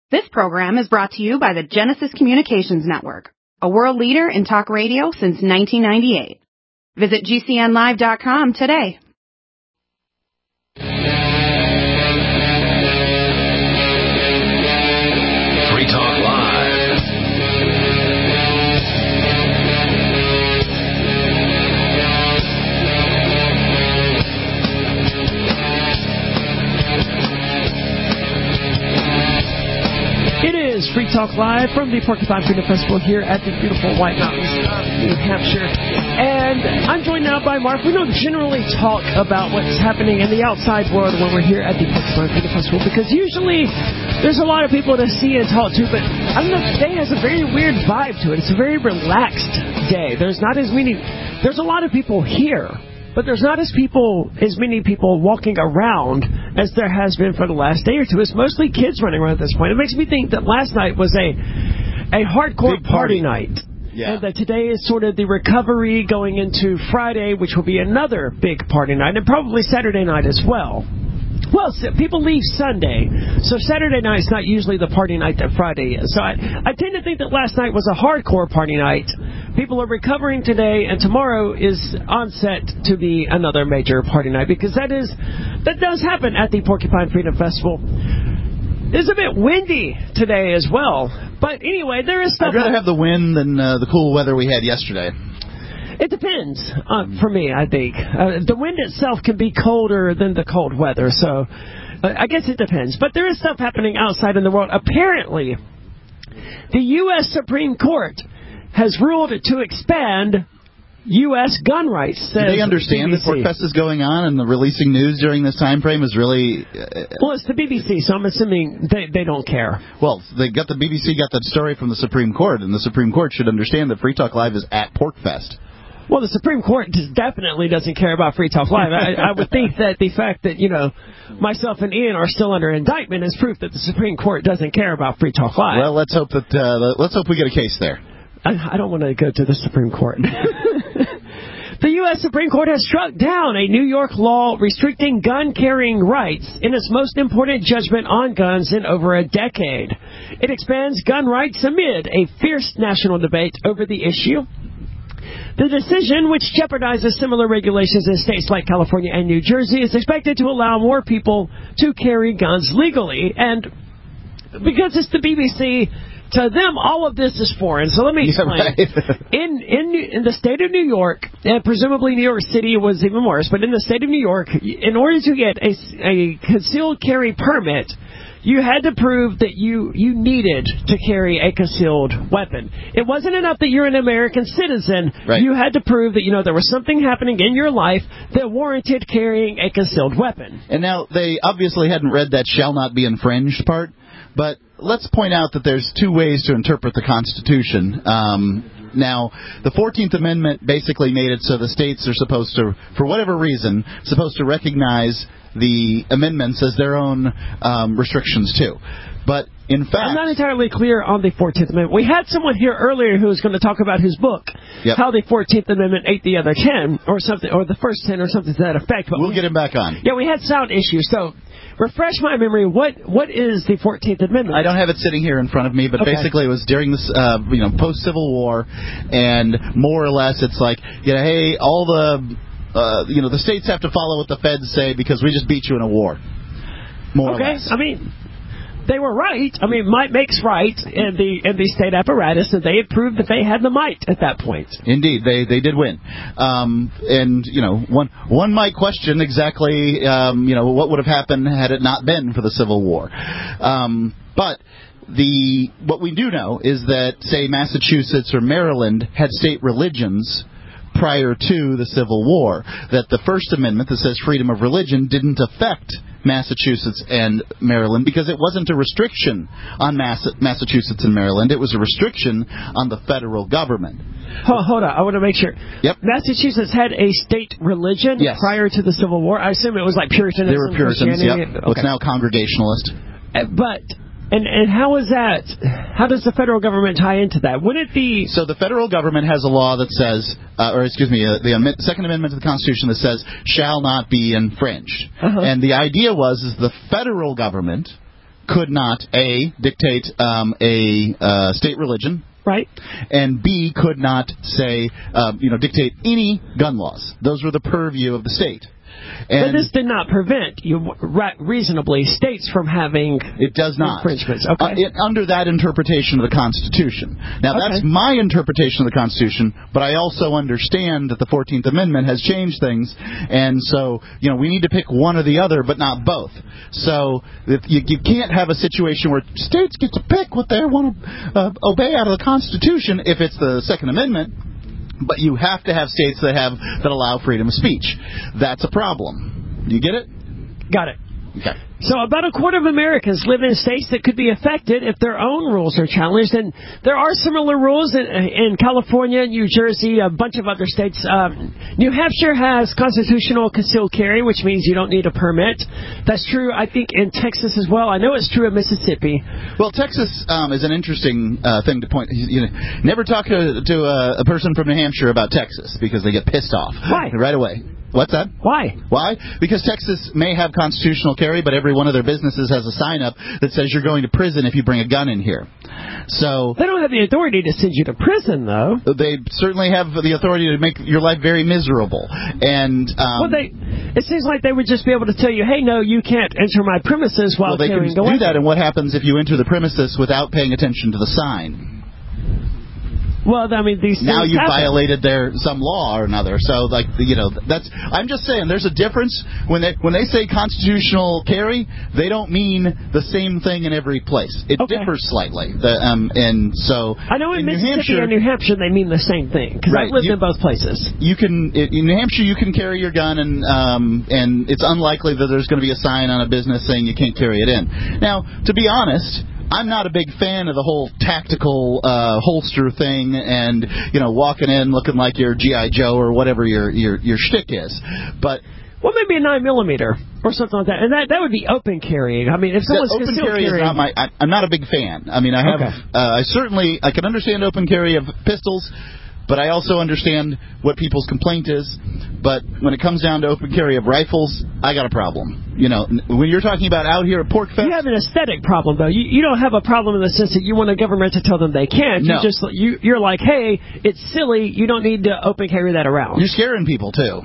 This program is brought to you by the Genesis Communications Network, a world leader in talk radio since 1998. Visit GCNlive.com today. Free Talk Live. It is Free Talk Live from the Porcupine Freedom Festival here at the beautiful White Mountains of New Hampshire. And I'm joined now by Mark. We don't generally talk about what's happening in the outside world when we're here at the Porcupine Freedom Festival because usually there's a lot of people to see and talk to, but I don't know, today has a very weird vibe to it. It's a very relaxed day. There's not as many, there's a lot of people here, but there's not as many people walking around as there has been for the last day or two. It's mostly kids running around at this point. It makes me think that last night was a hardcore party night. Yeah. And that today is sort of the recovery going into Friday, which will be another big party night, and probably Saturday night as well. Well, people leave Sunday, so Saturday night is not usually the party night that Friday is. So I tend to think that last night was a hardcore party night. People are recovering today, and tomorrow is on set to be another major party night, because that does happen at the Porcupine Freedom Festival. It's a bit windy today as well, but anyway, there is stuff. I'd rather have the wind than the cool weather we had yesterday. It depends for me, I think. The wind itself can be colder than the cold weather, so I guess it depends. But there is stuff happening outside in the world. Apparently, the U.S. Supreme Court has ruled to expand U.S. gun rights. Do they understand that PorcFest is going on and the releasing news during this time frame is really... Well, it's the BBC, so I'm assuming they don't care. Well, the BBC got that story from the Supreme Court, and the Supreme Court should understand that Free Talk Live is at PorcFest. Well, the Supreme Court definitely doesn't care about Free Talk Live. I would think that the fact that, myself and Ian are still under indictment is proof that the Supreme Court doesn't care about Free Talk Live. Well, let's hope we get a case there. I don't want to go to the Supreme Court. The U.S. Supreme Court has struck down a New York law restricting gun-carrying rights in its most important judgment on guns in over a decade. It expands gun rights amid a fierce national debate over the issue. The decision, which jeopardizes similar regulations in states like California and New Jersey, is expected to allow more people to carry guns legally. And because it's the BBC, to them, all of this is foreign. So let me explain. Right. In the state of New York, and presumably New York City was even worse, but in the state of New York, in order to get a concealed carry permit, you had to prove that you needed to carry a concealed weapon. It wasn't enough that you're an American citizen. Right. You had to prove that, there was something happening in your life that warranted carrying a concealed weapon. And now, they obviously hadn't read that shall not be infringed part, but let's point out that there's two ways to interpret the Constitution. Now, the 14th Amendment basically made it so the states are supposed to, for whatever reason, supposed to recognize the amendments as their own restrictions, too. But, in fact... I'm not entirely clear on the 14th Amendment. We had someone here earlier who was going to talk about his book, how the 14th Amendment ate the other 10, or something, or the first 10, or something to that effect. But we'll get him back on. Yeah, we had sound issues, so... Refresh my memory. What is the 14th Amendment? I don't have it sitting here in front of me, but basically it was during this, post-Civil War, and more or less it's like, hey, all the states have to follow what the feds say because we just beat you in a war. More or less. I mean, they were right. I mean, might makes right in the state apparatus, and they had proved that they had the might at that point. Indeed, they did win. And one might question exactly what would have happened had it not been for the Civil War. But what we do know is that, say, Massachusetts or Maryland had state religions prior to the Civil War, that the First Amendment that says freedom of religion didn't affect Massachusetts and Maryland because it wasn't a restriction on Massachusetts and Maryland. It was a restriction on the federal government. Hold on. I want to make sure. Yep. Massachusetts had a state religion prior to the Civil War. I assume it was like Puritanism. They were Puritans, yep. Okay. It's now Congregationalist. But... And how is that? How does the federal government tie into that? Would it be... So the federal government has a law that says, the Second Amendment to the Constitution that says, shall not be infringed. And the idea is the federal government could not, A, dictate a state religion. Right. And B, could not say, dictate any gun laws. Those were the purview of the state. And but this did not prevent you reasonably states from having it does not infringements. Okay. Under that interpretation of the Constitution. Now, that's my interpretation of the Constitution, but I also understand that the 14th Amendment has changed things, and so we need to pick one or the other, but not both. So you can't have a situation where states get to pick what they want to obey out of the Constitution if it's the Second Amendment. But you have to have states that allow freedom of speech. That's a problem. You get it? Got it. Okay. So about a quarter of Americans live in states that could be affected if their own rules are challenged. And there are similar rules in California, New Jersey, a bunch of other states. New Hampshire has constitutional concealed carry, which means you don't need a permit. That's true, I think, in Texas as well. I know it's true in Mississippi. Well, Texas is an interesting thing to point. Never talk to a person from New Hampshire about Texas because they get pissed off. Why? Right away. What's that? Why? Why? Because Texas may have constitutional carry, but every one of their businesses has a sign up that says you're going to prison if you bring a gun in here. So they don't have the authority to send you to prison, though. They certainly have the authority to make your life very miserable. And it seems like they would just be able to tell you, hey, no, you can't enter my premises while carrying a weapon. They can do that, and what happens if you enter the premises without paying attention to the sign? Well, I mean, these things now you've happen. violated some law or another. So, that's. I'm just saying, there's a difference when they say constitutional carry. They don't mean the same thing in every place. It differs slightly. And so I know in Mississippi and New Hampshire they mean the same thing because I've lived in both places. You can in New Hampshire you can carry your gun and it's unlikely that there's going to be a sign on a business saying you can't carry it in. Now, to be honest, I'm not a big fan of the whole tactical holster thing and walking in looking like you're G.I. Joe or whatever your shtick is. But well, maybe a 9mm or something like that, and that would be open carrying. I mean, if someone's open concealed carry carrying, is not I'm not a big fan. I mean, I have I can understand open carry of pistols. But I also understand what people's complaint is. But when it comes down to open carry of rifles, I got a problem. When you're talking about out here at PorcFest, you have an aesthetic problem, though. You don't have a problem in the sense that you want a government to tell them they can't. No. You're like, hey, it's silly. You don't need to open carry that around. You're scaring people, too.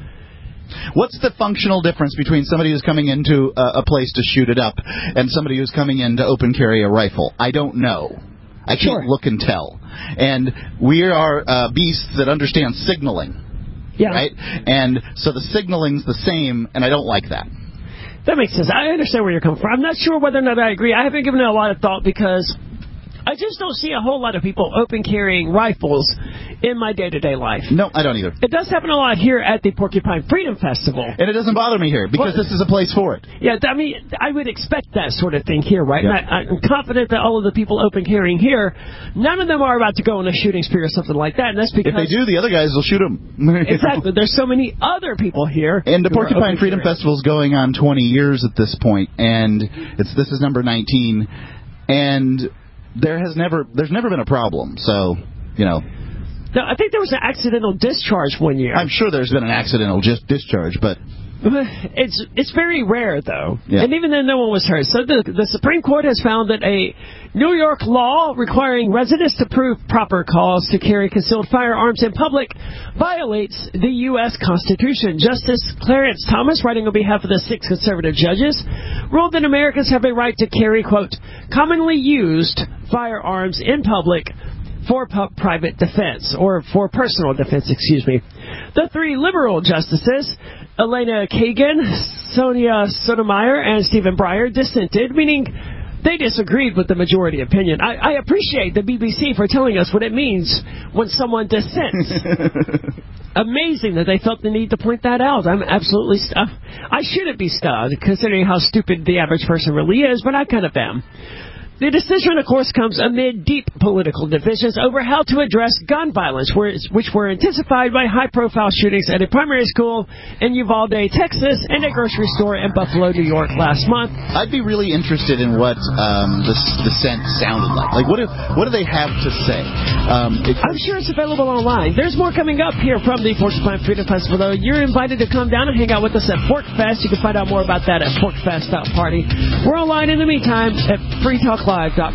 What's the functional difference between somebody who's coming into a place to shoot it up and somebody who's coming in to open carry a rifle? I don't know. I can't look and tell. And we are beasts that understand signaling. Yeah. Right? And so the signaling's the same, and I don't like that. That makes sense. I understand where you're coming from. I'm not sure whether or not I agree. I haven't given it a lot of thought because I just don't see a whole lot of people open carrying rifles in my day-to-day life. No, I don't either. It does happen a lot here at the Porcupine Freedom Festival. And it doesn't bother me here because this is a place for it. Yeah, I mean, I would expect that sort of thing here, right? Yeah. And I'm confident that all of the people open carrying here, none of them are about to go on a shooting spree or something like that. And that's because if they do, the other guys will shoot them. Exactly. There's so many other people here. And the Porcupine Freedom Festival is going on 20 years at this point, and this is number 19, and there's never been a problem. So, No, I think there was an accidental discharge one year. I'm sure there's been an accidental discharge, but it's very rare, though. Yeah. And even then, no one was hurt. So the Supreme Court has found that a New York law requiring residents to prove proper cause to carry concealed firearms in public violates the U.S. Constitution. Justice Clarence Thomas, writing on behalf of the 6 conservative judges, ruled that Americans have a right to carry, quote, commonly used firearms in public for private defense, or for personal defense, excuse me. The 3 liberal justices, Elena Kagan, Sonia Sotomayor, and Stephen Breyer, dissented, meaning they disagreed with the majority opinion. I appreciate the BBC for telling us what it means when someone dissents. Amazing that they felt the need to point that out. I'm absolutely I shouldn't be stunned, considering how stupid the average person really is, but I kind of am. The decision, of course, comes amid deep political divisions over how to address gun violence, which were intensified by high-profile shootings at a primary school in Uvalde, Texas, and a grocery store in Buffalo, New York last month. I'd be really interested in what the dissent sounded like. Like, what do they have to say? I'm sure it's available online. There's more coming up here from the Porcupine Freedom Festival, though. You're invited to come down and hang out with us at PorcFest. You can find out more about that at porcfest.party. We're online in the meantime at freetalklive.com.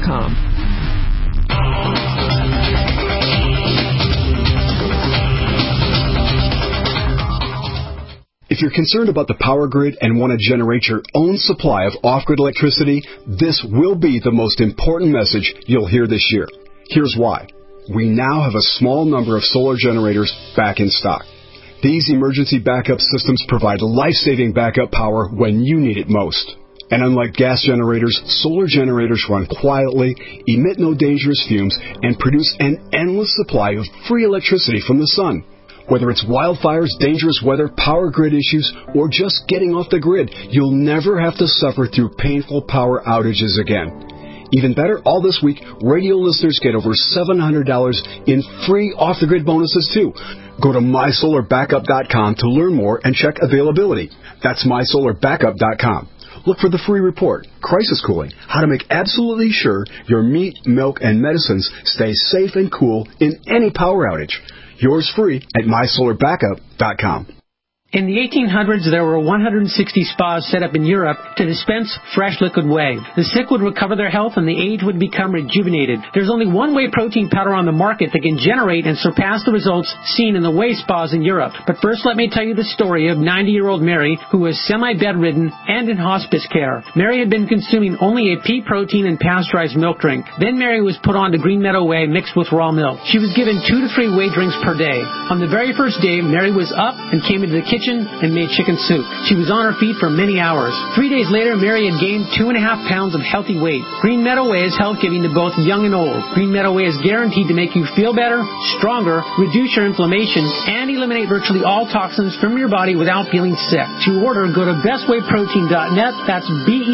If you're concerned about the power grid and want to generate your own supply of off-grid electricity, this will be the most important message you'll hear this year. Here's why. We now have a small number of solar generators back in stock. These emergency backup systems provide life-saving backup power when you need it most. And unlike gas generators, solar generators run quietly, emit no dangerous fumes, and produce an endless supply of free electricity from the sun. Whether it's wildfires, dangerous weather, power grid issues, or just getting off the grid, you'll never have to suffer through painful power outages again. Even better, all this week, radio listeners get over $700 in free off-the-grid bonuses, too. Go to mysolarbackup.com to learn more and check availability. That's mysolarbackup.com. Look for the free report, Crisis Cooling, how to make absolutely sure your meat, milk, and medicines stay safe and cool in any power outage. Yours free at mysolarbackup.com. In the 1800s, there were 160 spas set up in Europe to dispense fresh liquid whey. The sick would recover their health and the aged would become rejuvenated. There's only one whey protein powder on the market that can generate and surpass the results seen in the whey spas in Europe. But first, let me tell you the story of 90-year-old Mary, who was semi-bedridden and in hospice care. Mary had been consuming only a pea protein and pasteurized milk drink. Then Mary was put on to Green Meadow Whey mixed with raw milk. She was given 2 to 3 whey drinks per day. On the very first day, Mary was up and came into the kitchen and made chicken soup. She was on her feet for many hours. 3 days later, Mary had gained 2.5 pounds of healthy weight. Green Meadow Whey is health-giving to both young and old. Green Meadow Whey is guaranteed to make you feel better, stronger, reduce your inflammation, and eliminate virtually all toxins from your body without feeling sick. To order, go to bestwayprotein.net. That's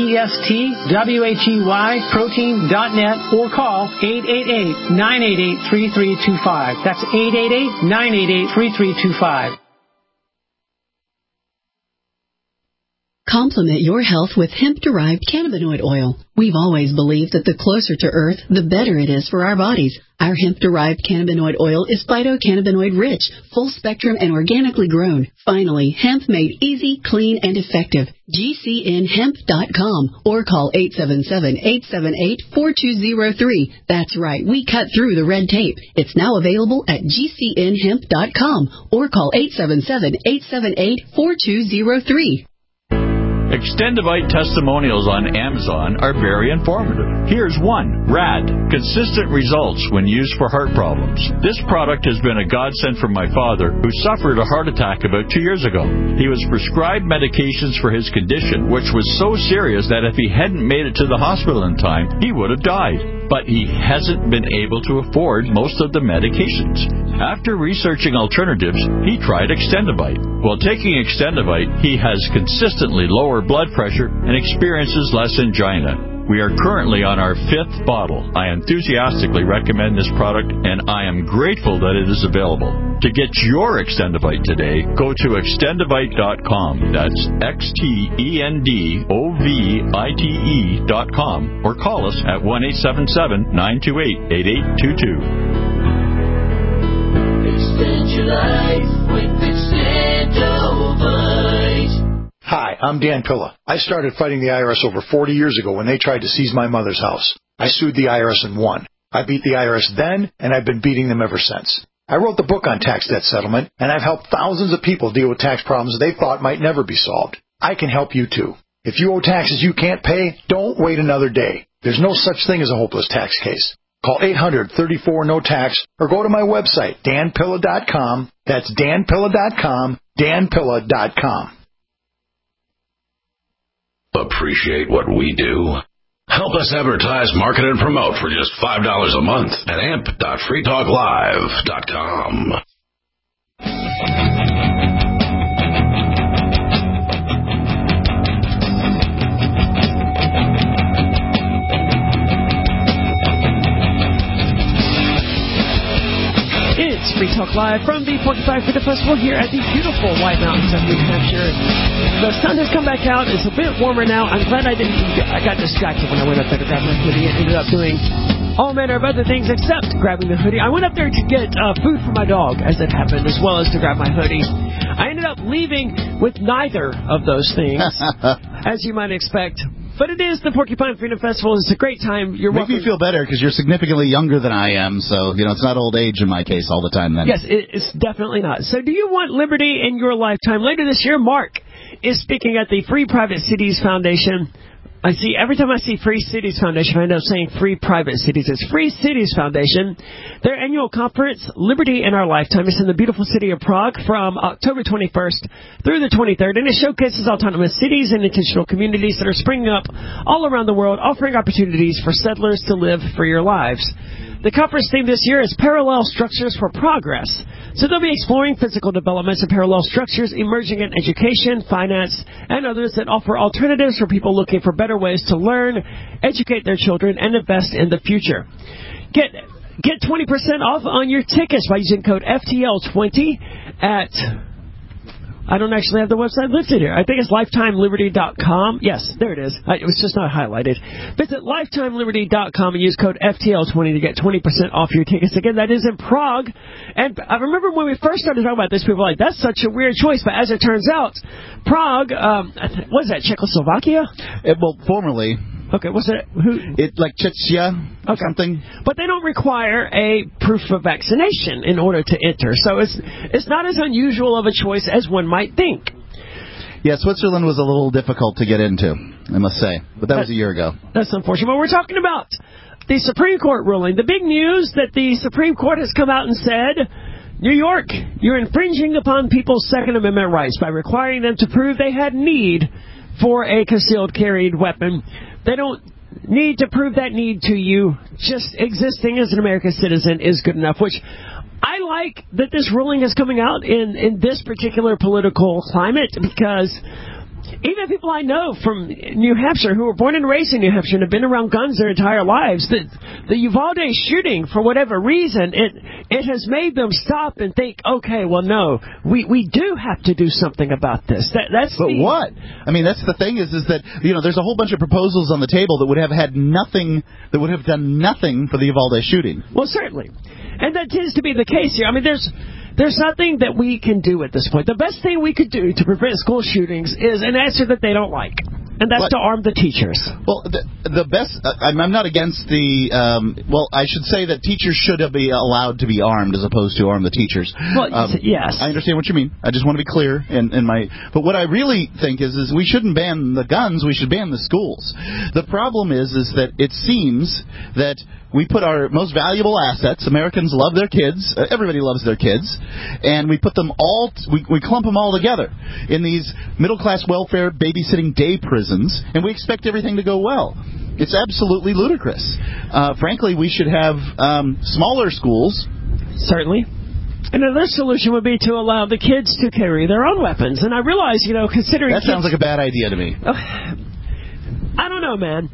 BESTWHEY protein.net, or call 888-988-3325. That's 888-988-3325. Complement your health with hemp-derived cannabinoid oil. We've always believed that the closer to Earth, the better it is for our bodies. Our hemp-derived cannabinoid oil is phytocannabinoid rich, full-spectrum, and organically grown. Finally, hemp made easy, clean, and effective. GCNhemp.com or call 877-878-4203. That's right, we cut through the red tape. It's now available at GCNhemp.com or call 877-878-4203. Extendivite testimonials on Amazon are very informative. Here's one. RAD. Consistent results when used for heart problems. This product has been a godsend for my father, who suffered a heart attack about 2 years ago. He was prescribed medications for his condition, which was so serious that if he hadn't made it to the hospital in time, he would have died. But he hasn't been able to afford most of the medications. After researching alternatives, he tried Extendivite. While taking Extendivite, he has consistently lower blood pressure and experiences less angina. We are currently on our 5th bottle. I enthusiastically recommend this product, and I am grateful that it is available. To get your Extendivite today, go to Extendivite.com. That's XTENDOVITE.com, or call us at 1-877-928-8822. Extend your life with Extendovite. Hi, I'm Dan Pilla. I started fighting the IRS over 40 years ago when they tried to seize my mother's house. I sued the IRS and won. I beat the IRS then, and I've been beating them ever since. I wrote the book on tax debt settlement, and I've helped thousands of people deal with tax problems they thought might never be solved. I can help you too. If you owe taxes you can't pay, don't wait another day. There's no such thing as a hopeless tax case. Call 800-34-NO-TAX or go to my website, danpilla.com. That's danpilla.com, danpilla.com. Appreciate what we do? Help us advertise, market, and promote for just $5 a month at amp.freetalklive.com. Free Talk Live from the Porcupine Freedom Festival here at the beautiful White Mountains of New Hampshire. The sun has come back out. It's a bit warmer now. I'm glad I got distracted when I went up there to grab my hoodie and ended up doing all manner of other things except grabbing the hoodie. I went up there to get food for my dog, as it happened, as well as to grab my hoodie. I ended up leaving with neither of those things, as you might expect. But it is the Porcupine Freedom Festival. It's a great time. You're welcome. Make me feel better because you're significantly younger than I am, so it's not old age in my case all the time. Then yes, it's definitely not. So, do you want liberty in your lifetime? Later this year, Mark is speaking at the Free Private Cities Foundation. I see, every time I see Free Cities Foundation, I end up saying Free Private Cities. It's Free Cities Foundation. Their annual conference, Liberty in Our Lifetime, is in the beautiful city of Prague from October 21st through the 23rd, and it showcases autonomous cities and intentional communities that are springing up all around the world, offering opportunities for settlers to live freer lives. The conference theme this year is Parallel Structures for Progress. So they'll be exploring physical developments and parallel structures emerging in education, finance, and others that offer alternatives for people looking for better ways to learn, educate their children, and invest in the future. Get 20% off on your tickets by using code FTL20 at... I don't actually have the website listed here. I think it's lifetimeliberty.com. Yes, there it is. It was just not highlighted. Visit lifetimeliberty.com and use code FTL20 to get 20% off your tickets. Again, that is in Prague. And I remember when we first started talking about this, people were like, that's such a weird choice. But as it turns out, Prague, what is that, Czechoslovakia? Well, formerly. Okay, what's that? Like Czechia or something. But they don't require a proof of vaccination in order to enter. So it's not as unusual of a choice as one might think. Yeah, Switzerland was a little difficult to get into, I must say. But that was a year ago. That's unfortunate. But we're talking about the Supreme Court ruling. The big news that the Supreme Court has come out and said, New York, you're infringing upon people's Second Amendment rights by requiring them to prove they had need for a concealed carried weapon. They don't need to prove that need to you. Just existing as an American citizen is good enough, which I like that this ruling is coming out in this particular political climate, because even people I know from New Hampshire who were born and raised in New Hampshire and have been around guns their entire lives, the Uvalde shooting, for whatever reason, it has made them stop and think, okay, well, no, we do have to do something about this. What? I mean, that's the thing is that, there's a whole bunch of proposals on the table that would have had nothing, that would have done nothing for the Uvalde shooting. Well, certainly. And that tends to be the case here. I mean, there's nothing that we can do at this point. The best thing we could do to prevent school shootings is an answer that they don't like, and that's to arm the teachers. Well, the best... I'm not against the... I should say that teachers should be allowed to be armed as opposed to arm the teachers. Well, yes. I understand what you mean. I just want to be clear in my... But what I really think is we shouldn't ban the guns. We should ban the schools. The problem is that it seems that we put our most valuable assets, Americans love their kids, everybody loves their kids, and we put them all, we clump them all together in these middle-class welfare babysitting day prisons, and we expect everything to go well. It's absolutely ludicrous. Frankly, we should have smaller schools. Certainly. Another solution would be to allow the kids to carry their own weapons. And I realize, considering... That sounds like a bad idea to me. I don't know, man.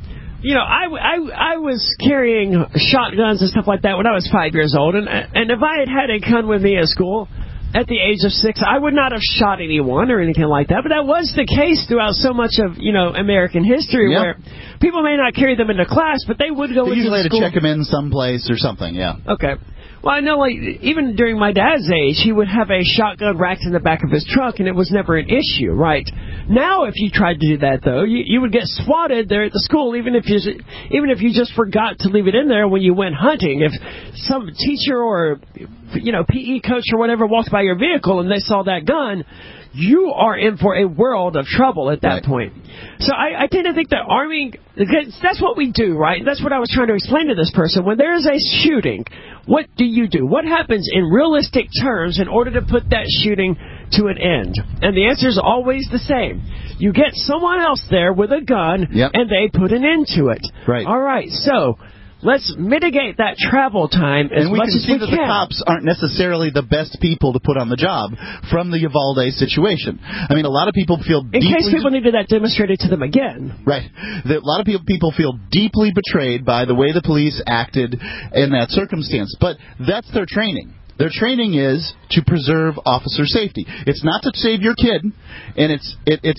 I was carrying shotguns and stuff like that when I was 5 years old, and if I had a gun with me at school at the age of 6, I would not have shot anyone or anything like that. But that was the case throughout so much of American history, where people may not carry them into class, but they would go into school. Usually to check them in someplace or something. Yeah. Okay. Well, I know, even during my dad's age, he would have a shotgun racked in the back of his truck, and it was never an issue, right? Now, if you tried to do that, though, you would get swatted there at the school, even if you just forgot to leave it in there when you went hunting. If some teacher or, PE coach or whatever walked by your vehicle and they saw that gun, you are in for a world of trouble at that point. So I tend to think that arming, that's what we do, right? That's what I was trying to explain to this person. When there is a shooting, what do you do? What happens in realistic terms in order to put that shooting to an end? And the answer is always the same. You get someone else there with a gun, and they put an end to it. Right. All right, so... let's mitigate that travel time as much as we can. And we can see that the cops aren't necessarily the best people to put on the job from the Uvalde situation. I mean, a lot of people feel deeply... in case people needed that demonstrated to them again. Right. A lot of people feel deeply betrayed by the way the police acted in that circumstance. But that's their training. Their training is to preserve officer safety. It's not to save your kid, and it's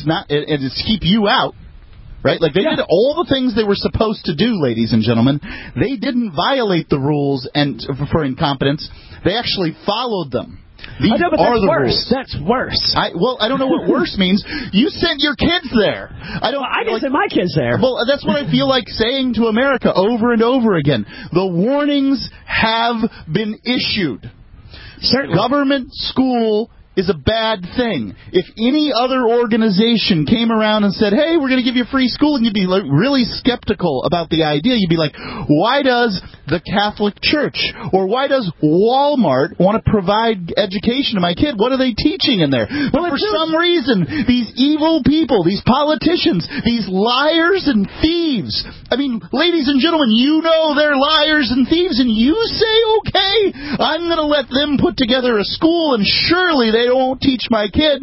to keep you out, right? Like, they did all the things they were supposed to do, ladies and gentlemen. They didn't violate the rules and for incompetence. They actually followed them. These I know, but are that's the worse. rules. That's worse. I don't know what worse means. You sent your kids there. I didn't send my kids there. Well, that's what I feel like saying to America over and over again. The warnings have been issued. Certainly. Government school is a bad thing. If any other organization came around and said, hey, we're going to give you free school, and you'd be like really skeptical about the idea. You'd be like, why does the Catholic Church or why does Walmart want to provide education to my kid? What are they teaching in there? But for some reason, these evil people, these politicians, these liars and thieves, I mean, ladies and gentlemen, you know they're liars and thieves, and you say, okay, I'm going to let them put together a school, and surely they won't teach my kid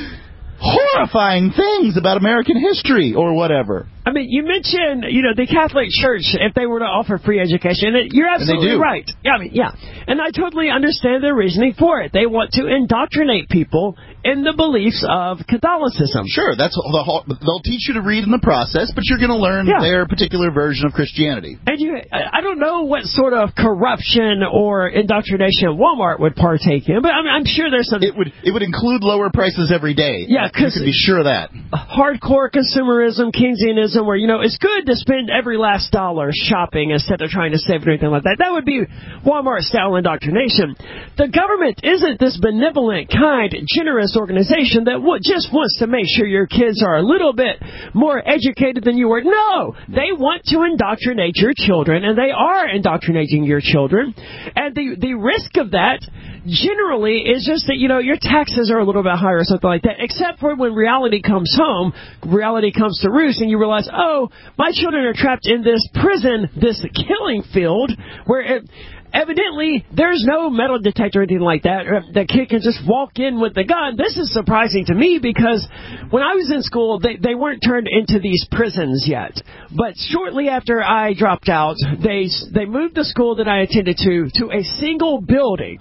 horrifying things about American history or whatever. I mean, you mentioned, the Catholic Church, if they were to offer free education, and you're absolutely right. Yeah, and I totally understand their reasoning for it. They want to indoctrinate people in the beliefs of Catholicism. Sure, they'll teach you to read in the process, but you're going to learn their particular version of Christianity. And I don't know what sort of corruption or indoctrination Walmart would partake in, but I'm sure there's something. It would include lower prices every day. Yeah, because you can be sure of that. Hardcore consumerism, Keynesianism, where it's good to spend every last dollar shopping instead of trying to save it or anything like that. That would be Walmart-style indoctrination. The government isn't this benevolent, kind, generous organization that just wants to make sure your kids are a little bit more educated than you were. No! They want to indoctrinate your children, and they are indoctrinating your children. And the risk of that generally is just that, your taxes are a little bit higher or something like that, except for when reality comes home, reality comes to roost, and you realize, oh, my children are trapped in this prison, this killing field, where evidently there's no metal detector or anything like that. The kid can just walk in with the gun. This is surprising to me because when I was in school, they weren't turned into these prisons yet. But shortly after I dropped out, they moved the school that I attended to a single building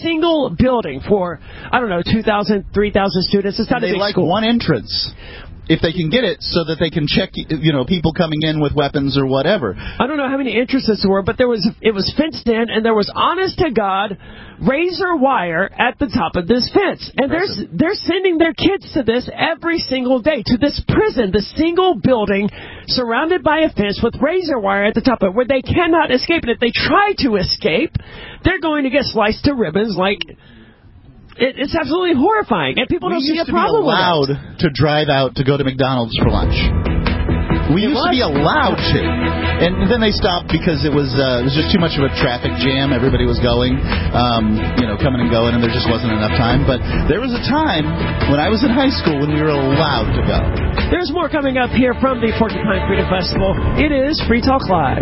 for, 2,000, 3,000 students. It's not a big like school. One entrance. If they can get it so that they can check, people coming in with weapons or whatever. I don't know how many entrances there were, but it was fenced in, and there was honest-to-God razor wire at the top of this fence. And they're sending their kids to this every single day, to this prison, the single building surrounded by a fence with razor wire at the top of it, where they cannot escape. And if they try to escape, they're going to get sliced to ribbons like... It's absolutely horrifying, and people don't see a problem with it. We used to be allowed to drive out to go to McDonald's for lunch. We used to be allowed to, and then they stopped because it was just too much of a traffic jam. Everybody was going, coming and going, and there just wasn't enough time. But there was a time when I was in high school when we were allowed to go. There's more coming up here from the Porcupine Freedom Festival. It is Free Talk Live.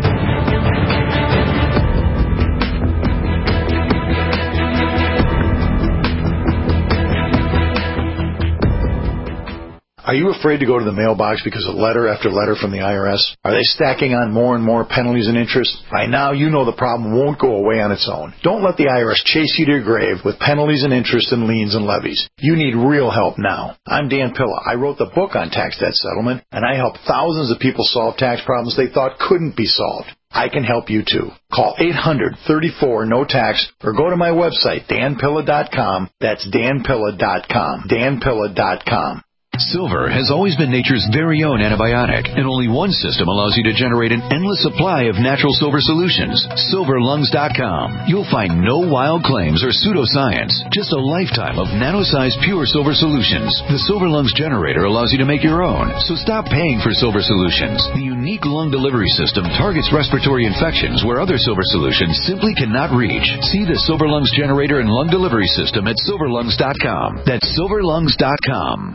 Are you afraid to go to the mailbox because of letter after letter from the IRS? Are they stacking on more and more penalties and interest? By now, you know the problem won't go away on its own. Don't let the IRS chase you to your grave with penalties and interest and liens and levies. You need real help now. I'm Dan Pilla. I wrote the book on tax debt settlement, and I help thousands of people solve tax problems they thought couldn't be solved. I can help you too. Call 800-34-NO-TAX or go to my website, danpilla.com. That's danpilla.com. danpilla.com. Silver has always been nature's very own antibiotic, and only one system allows you to generate an endless supply of natural silver solutions. SilverLungs.com. You'll find no wild claims or pseudoscience, just a lifetime of nano-sized pure silver solutions. The Silver Lungs generator allows you to make your own, so stop paying for silver solutions. The unique lung delivery system targets respiratory infections where other silver solutions simply cannot reach. See the Silver Lungs generator and lung delivery system at SilverLungs.com. That's SilverLungs.com.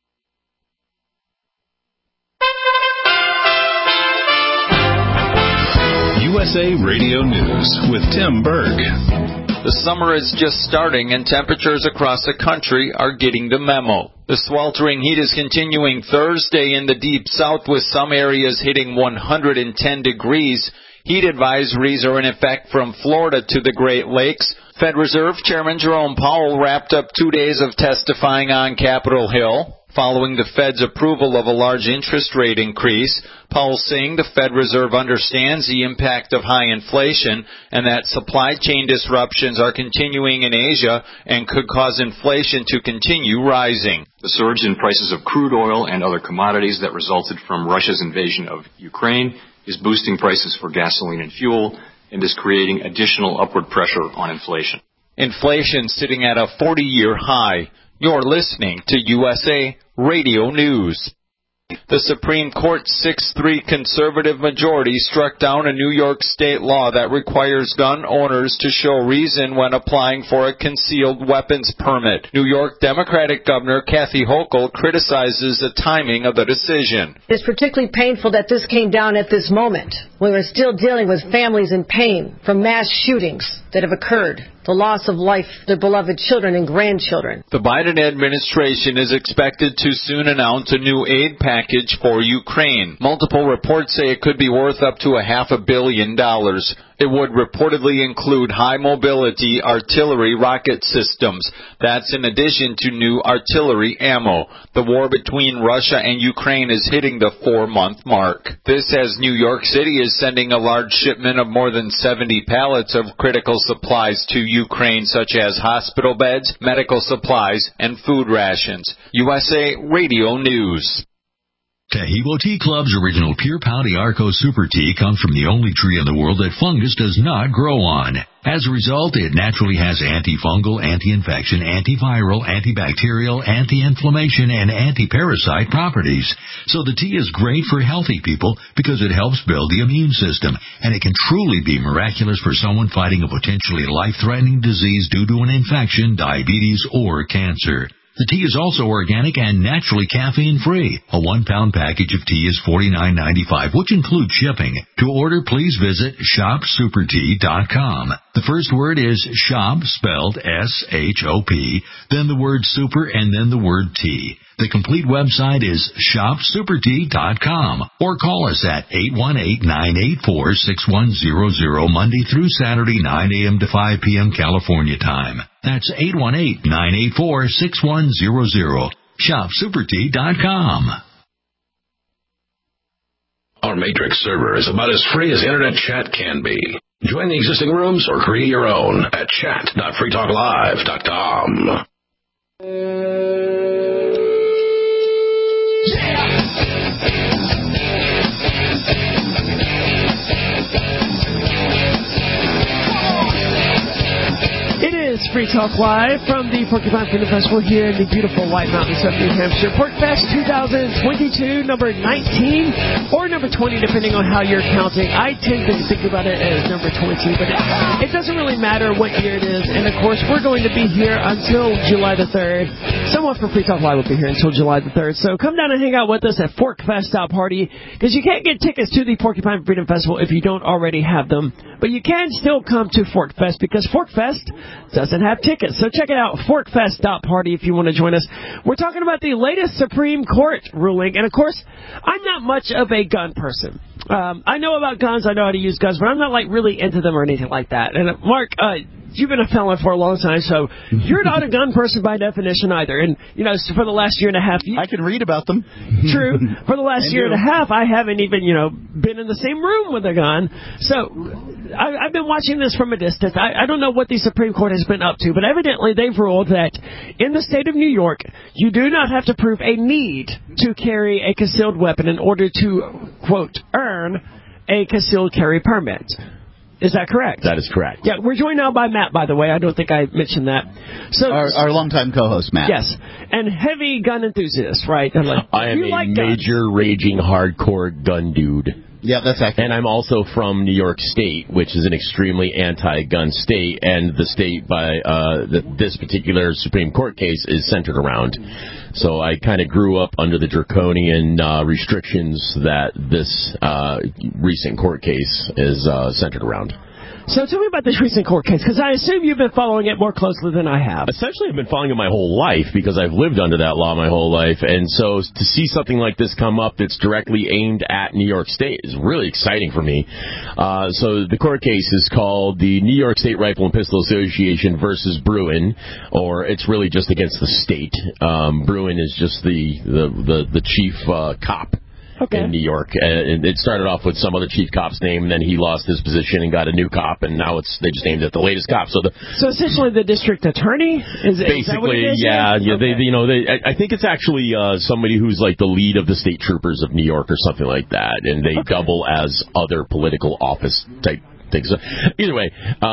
USA Radio News with Tim Berg. The summer is just starting and temperatures across the country are getting the memo. The sweltering heat is continuing Thursday in the deep south with some areas hitting 110 degrees. Heat advisories are in effect from Florida to the Great Lakes. Fed Reserve Chairman Jerome Powell wrapped up 2 days of testifying on Capitol Hill following the Fed's approval of a large interest rate increase. Powell saying the Fed Reserve understands the impact of high inflation and that supply chain disruptions are continuing in Asia and could cause inflation to continue rising. The surge in prices of crude oil and other commodities that resulted from Russia's invasion of Ukraine is boosting prices for gasoline and fuel and is creating additional upward pressure on inflation. Inflation sitting at a 40-year high. You're listening to USA Radio News. The Supreme Court's 6-3 conservative majority struck down a New York state law that requires gun owners to show reason when applying for a concealed weapons permit. New York Democratic Governor Kathy Hochul criticizes the timing of the decision. It's particularly painful that this came down at this moment, when we're still dealing with families in pain from mass shootings that have occurred, the loss of life, their beloved children and grandchildren. The Biden administration is expected to soon announce a new aid package for Ukraine. Multiple reports say it could be worth up to $500 million. It would reportedly include high-mobility artillery rocket systems. That's in addition to new artillery ammo. The war between Russia and Ukraine is hitting the 4-month mark. This as New York City is sending a large shipment of more than 70 pallets of critical supplies to Ukraine, such as hospital beds, medical supplies, and food rations. USA Radio News. Taheebo Tea Club's original Pure Pouty Arco Super Tea comes from the only tree in the world that fungus does not grow on. As a result, it naturally has antifungal, anti-infection, antiviral, antibacterial, anti-inflammation, and anti-parasite properties. So the tea is great for healthy people because it helps build the immune system, and it can truly be miraculous for someone fighting a potentially life-threatening disease due to an infection, diabetes, or cancer. The tea is also organic and naturally caffeine-free. A 1-pound package of tea is $49.95, which includes shipping. To order, please visit shopsupertea.com. The first word is shop, spelled S-H-O-P, then the word super, and then the word tea. The complete website is shopsupertea.com, or call us at 818-984-6100 Monday through Saturday, 9 a.m. to 5 p.m. California time. That's 818-984-6100. Shopsupertea.com. Our Matrix server is about as free as internet chat can be. Join the existing rooms or create your own at chat.freetalklive.com. Free Talk Live from the Porcupine Freedom Festival here in the beautiful White Mountains of New Hampshire. PorcFest 2022, number 19 or number 20, depending on how you're counting. I tend to think about it as number 20, but it doesn't really matter what year it is. And, of course, we're going to be here until July the 3rd. Someone from Free Talk Live will be here until July the 3rd. So come down and hang out with us at ForkFest.party, because you can't get tickets to the Porcupine Freedom Festival if you don't already have them. But you can still come to ForkFest, because ForkFest doesn't have tickets. So check it out, ForkFest.party, if you want to join us. We're talking about the latest Supreme Court ruling. And, of course, I'm not much of a gun person. I know about guns. I know how to use guns, but I'm not, really into them or anything like that. And, Mark, you've been a felon for a long time, so you're not a gun person by definition either. And, for the last year and a half... I can read about them. True. For the last year and a half, I haven't even, been in the same room with a gun. So I've been watching this from a distance. I don't know what the Supreme Court has been up to, but evidently they've ruled that in the state of New York, you do not have to prove a need to carry a concealed weapon in order to, quote, earn a concealed carry permit. Is that correct? That is correct. Yeah, we're joined now by Matt, by the way. I don't think I mentioned that. So our longtime co-host, Matt. Yes, and heavy gun enthusiast, right? I am a major, raging, hardcore gun dude. Yeah, that's accurate. And I'm also from New York State, which is an extremely anti-gun state, and the state by this particular Supreme Court case is centered around. So I kind of grew up under the draconian restrictions that this recent court case is centered around. So tell me about this recent court case, because I assume you've been following it more closely than I have. Essentially, I've been following it my whole life because I've lived under that law my whole life. And so to see something like this come up that's directly aimed at New York State is really exciting for me. So the court case is called the New York State Rifle and Pistol Association versus Bruen, or it's really just against the state. Bruen is just the chief cop. Okay. In New York. And it started off with some other chief cop's name, and then he lost his position and got a new cop, and now they just named it the latest cop. So essentially the district attorney? Basically, is that what it is? Yeah. Okay. I think it's actually somebody who's like the lead of the state troopers of New York or something like that, and they double as other political office type things. So either way,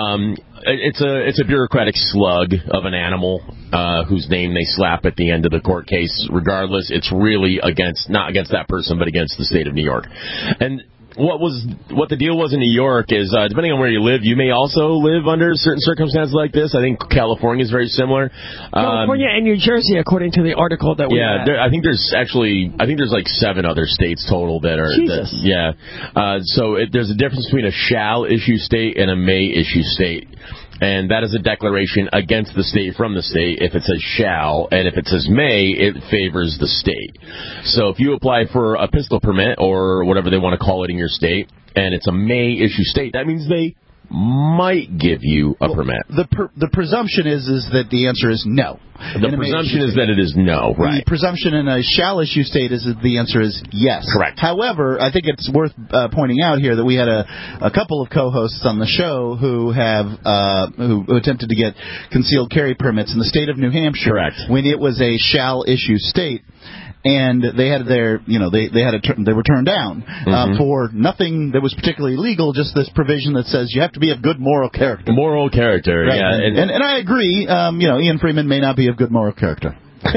it's a bureaucratic slug of an animal whose name they slap at the end of the court case. Regardless, it's really not against that person, but against the state of New York. And what the deal was in New York is, depending on where you live, you may also live under certain circumstances like this. I think California is very similar. California and New Jersey, according to the article that we had. I think there's like 7 other states total that are. Jesus. So there's a difference between a shall issue state and a may issue state. And that is a declaration against the state from the state if it says shall, and if it says may, it favors the state. So if you apply for a pistol permit or whatever they want to call it in your state, and it's a may issue state, that means they might give you a permit. The presumption is that the answer is no. The presumption is that it is no, right. The presumption in a shall issue state is that the answer is yes. Correct. However, I think it's worth pointing out here that we had a couple of co-hosts on the show who attempted to get concealed carry permits in the state of New Hampshire. Correct. When it was a shall issue state. And they had they were turned down for nothing that was particularly legal, just this provision that says you have to be of good moral character. Moral character, right? Yeah. And I agree. Ian Freeman may not be of good moral character.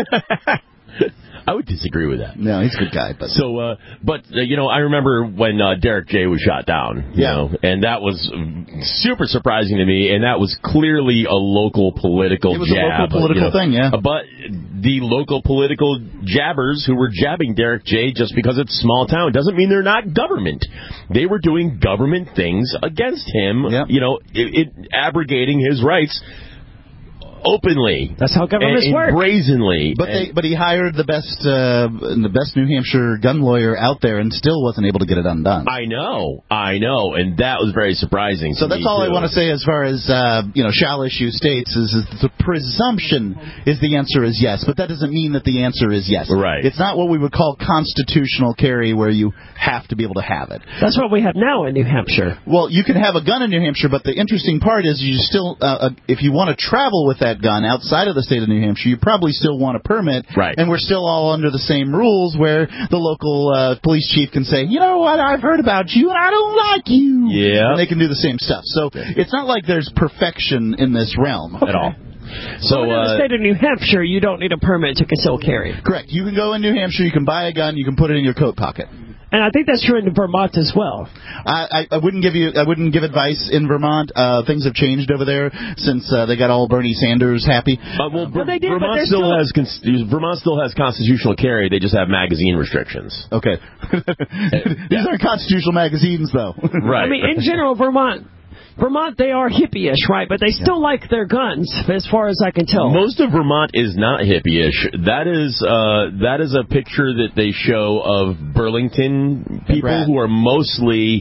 I would disagree with that. No, he's a good guy. But I remember when Derek J was shot down. You know, and that was super surprising to me. And that was clearly a local political jab. It was a local political thing, yeah. But the local political jabbers who were jabbing Derek J just because it's small town doesn't mean they're not government. They were doing government things against him. Yep. Abrogating his rights. Openly. That's how governments work. Brazenly. But he hired the best New Hampshire gun lawyer out there and still wasn't able to get it undone. I know, and that was very surprising. So that's all I want to say as far as shall issue states is the presumption is the answer is yes, but that doesn't mean that the answer is yes. Right. It's not what we would call constitutional carry where you have to be able to have it. That's what we have now in New Hampshire. Well, you can have a gun in New Hampshire, but the interesting part is you still, if you want to travel with that gun outside of the state of New Hampshire, you probably still want a permit. Right. And we're still all under the same rules where the local police chief can say, you know what, I've heard about you and I don't like you. Yeah. And they can do the same stuff. So it's not like there's perfection in this realm at all. So in the state of New Hampshire, you don't need a permit to conceal carry. Correct. You can go in New Hampshire, you can buy a gun, you can put it in your coat pocket. And I think that's true in Vermont as well. I wouldn't give advice in Vermont. Things have changed over there since they got all Bernie Sanders happy. Vermont still has constitutional carry. They just have magazine restrictions. Okay. These aren't constitutional magazines, though. Right. I mean, in general, Vermont, they are hippie-ish, right? But they still like their guns, as far as I can tell. Most of Vermont is not hippie-ish. That is a picture that they show of Burlington people who are mostly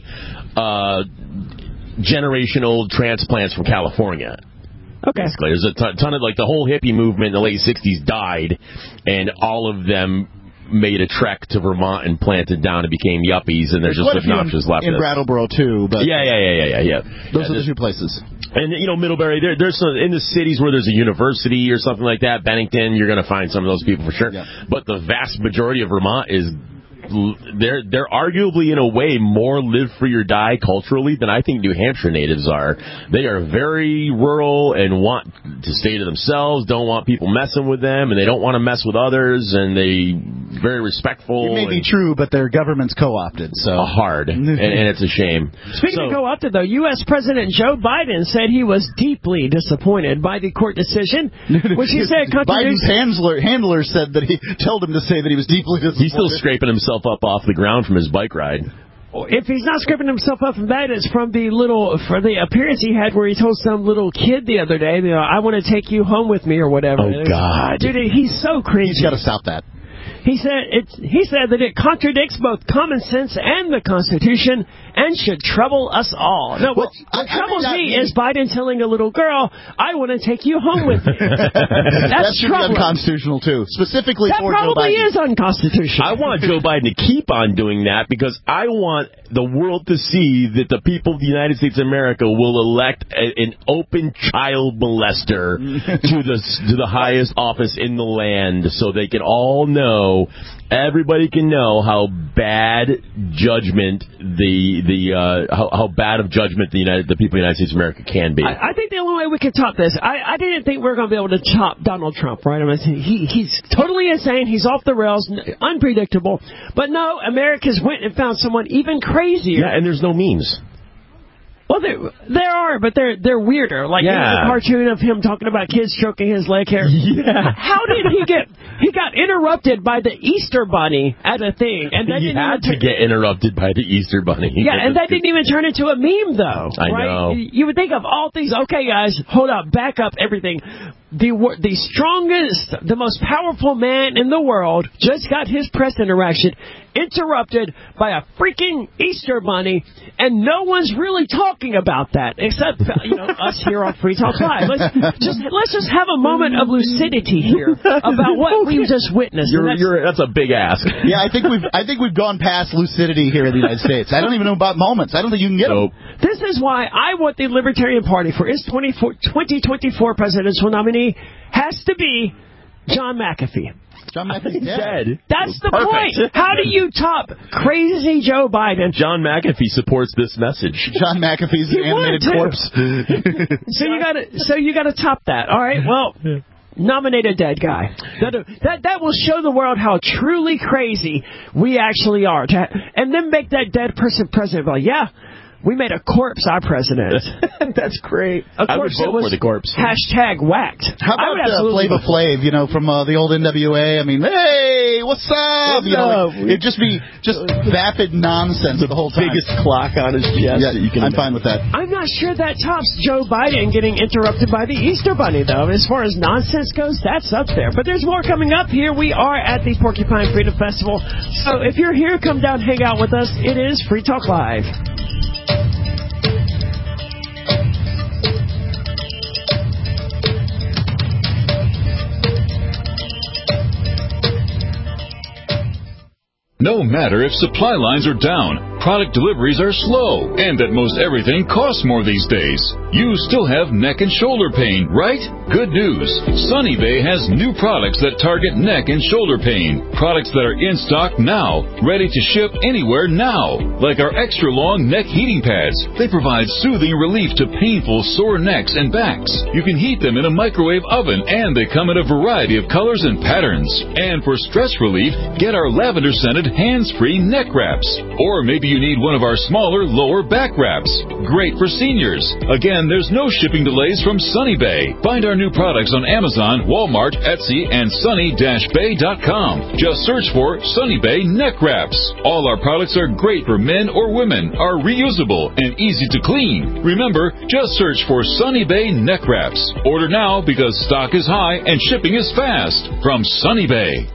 generational transplants from California. Okay. Basically, there's a ton of, the whole hippie movement in the late 60s died, and all of them made a trek to Vermont and planted down and became yuppies, and there's just obnoxious leftists. In Brattleboro, too. But Yeah. Those are the two places. And, Middlebury, there's some, in the cities where there's a university or something like that, Bennington, you're going to find some of those people for sure. Yeah. But the vast majority of Vermont is... They're arguably, in a way, more live free or die culturally than I think New Hampshire natives are. They are very rural and want to stay to themselves, don't want people messing with them, and they don't want to mess with others, and they very respectful. It may be true, but their government's co-opted, so hard, and it's a shame. Speaking of co-opted, though, U.S. President Joe Biden said he was deeply disappointed by the court decision, which he said Biden's handler said that he told him to say that he was deeply disappointed. He's still scraping himself up off the ground from his bike ride. if he's not scripting himself up from that, it's from the appearance he had where he told some little kid the other day, I want to take you home with me or whatever. Oh, God. Dude, he's so crazy. He's got to stop that. He said that it contradicts both common sense and the Constitution and should trouble us all. No, what troubles me is Biden telling a little girl, I want to take you home with me. That should be unconstitutional, too. Specifically for Joe Biden. That probably is unconstitutional. I want Joe Biden to keep on doing that because I want the world to see that the people of the United States of America will elect an open child molester to the highest office in the land so they can all know, everybody can know how bad judgment how bad of judgment the people of the United States of America can be. I think the only way we could top this, I didn't think we were going to be able to top Donald Trump, right? I mean, he's totally insane. He's off the rails, unpredictable. But no, Americans went and found someone even crazier. Yeah, and there's no memes. Well, there are, but they're weirder. Like the cartoon of him talking about kids stroking his leg hair. Yeah. How did he get? He got interrupted by the Easter Bunny at a thing, and that he had to get interrupted by the Easter Bunny. Yeah, and that didn't even turn into a meme, though. I know. You would think of all things. Okay, guys, hold up, back up everything. The strongest, the most powerful man in the world just got his press interaction interrupted by a freaking Easter Bunny, and no one's really talking about that except us here on Free Talk Live. Let's just have a moment of lucidity here about what we just witnessed. That's a big ask. Yeah, I think we've gone past lucidity here in the United States. I don't even know about moments. I don't think you can get them. This is why I want the Libertarian Party for its 2024 presidential nominee has to be John McAfee. John McAfee's dead. That's the point. How do you top crazy Joe Biden? John McAfee supports this message. John McAfee's an animated corpse. So you gotta top that. All right. Well, nominate a dead guy. That will show the world how truly crazy we actually are. And then make that dead person president. Well, yeah. We made a corpse our president. That's great. I would vote for the corpse. #whacked. How about Flava Flav, from the old NWA? I mean, hey, what's up? It'd just be vapid nonsense the whole time. Biggest clock on his chest. Yeah, I'm fine with that. I'm not sure that tops Joe Biden getting interrupted by the Easter Bunny, though. As far as nonsense goes, that's up there. But there's more coming up here. We are at the Porcupine Freedom Festival. So if you're here, come down, hang out with us. It is Free Talk Live. No matter if supply lines are down, product deliveries are slow, and that most everything costs more these days, you still have neck and shoulder pain, right? Good news. Sunny Bay has new products that target neck and shoulder pain. Products that are in stock now, ready to ship anywhere now. Like our extra long neck heating pads. They provide soothing relief to painful sore necks and backs. You can heat them in a microwave oven, and they come in a variety of colors and patterns. And for stress relief, get our lavender-scented hands-free neck wraps. Or maybe you need one of our smaller lower back wraps. Great for seniors. Again, there's no shipping delays from Sunny Bay. Find our new products on Amazon, Walmart, Etsy, and sunny-bay.com. Just search for Sunny Bay neck wraps. All our products are great for men or women, are reusable, and easy to clean. Remember, just search for Sunny Bay neck wraps. Order now because stock is high and shipping is fast. From Sunny Bay.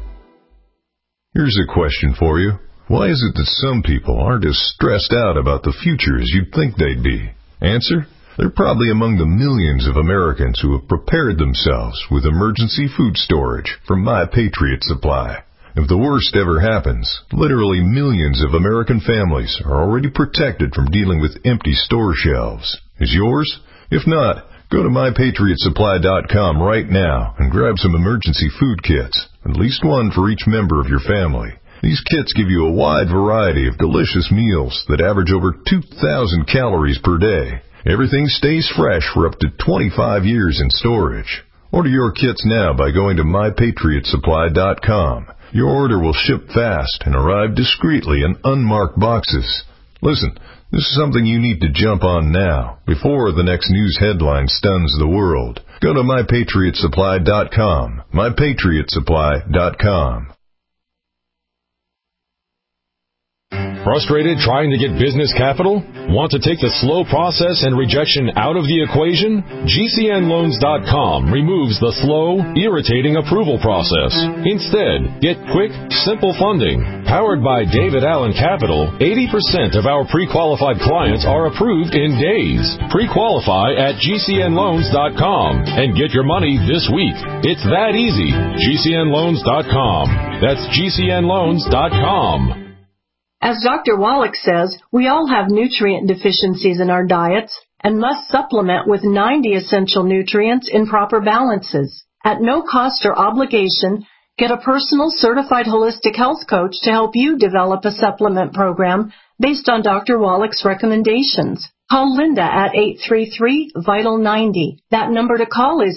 Here's a question for you. Why is it that some people aren't as stressed out about the future as you'd think they'd be? Answer? They're probably among the millions of Americans who have prepared themselves with emergency food storage from My Patriot Supply. If the worst ever happens, literally millions of American families are already protected from dealing with empty store shelves. Is yours? If not, go to MyPatriotSupply.com right now and grab some emergency food kits, at least one for each member of your family. These kits give you a wide variety of delicious meals that average over 2,000 calories per day. Everything stays fresh for up to 25 years in storage. Order your kits now by going to MyPatriotSupply.com. Your order will ship fast and arrive discreetly in unmarked boxes. Listen, this is something you need to jump on now, before the next news headline stuns the world. Go to MyPatriotSupply.com. MyPatriotSupply.com. Frustrated trying to get business capital? Want to take the slow process and rejection out of the equation? GCNLoans.com removes the slow, irritating approval process. Instead, get quick, simple funding. Powered by David Allen Capital, 80% of our pre-qualified clients are approved in days. Pre-qualify at GCNLoans.com and get your money this week. It's that easy. GCNLoans.com. That's GCNLoans.com. As Dr. Wallach says, we all have nutrient deficiencies in our diets and must supplement with 90 essential nutrients in proper balances. At no cost or obligation, get a personal certified holistic health coach to help you develop a supplement program based on Dr. Wallach's recommendations. Call Linda at 833-VITAL-90. That number to call is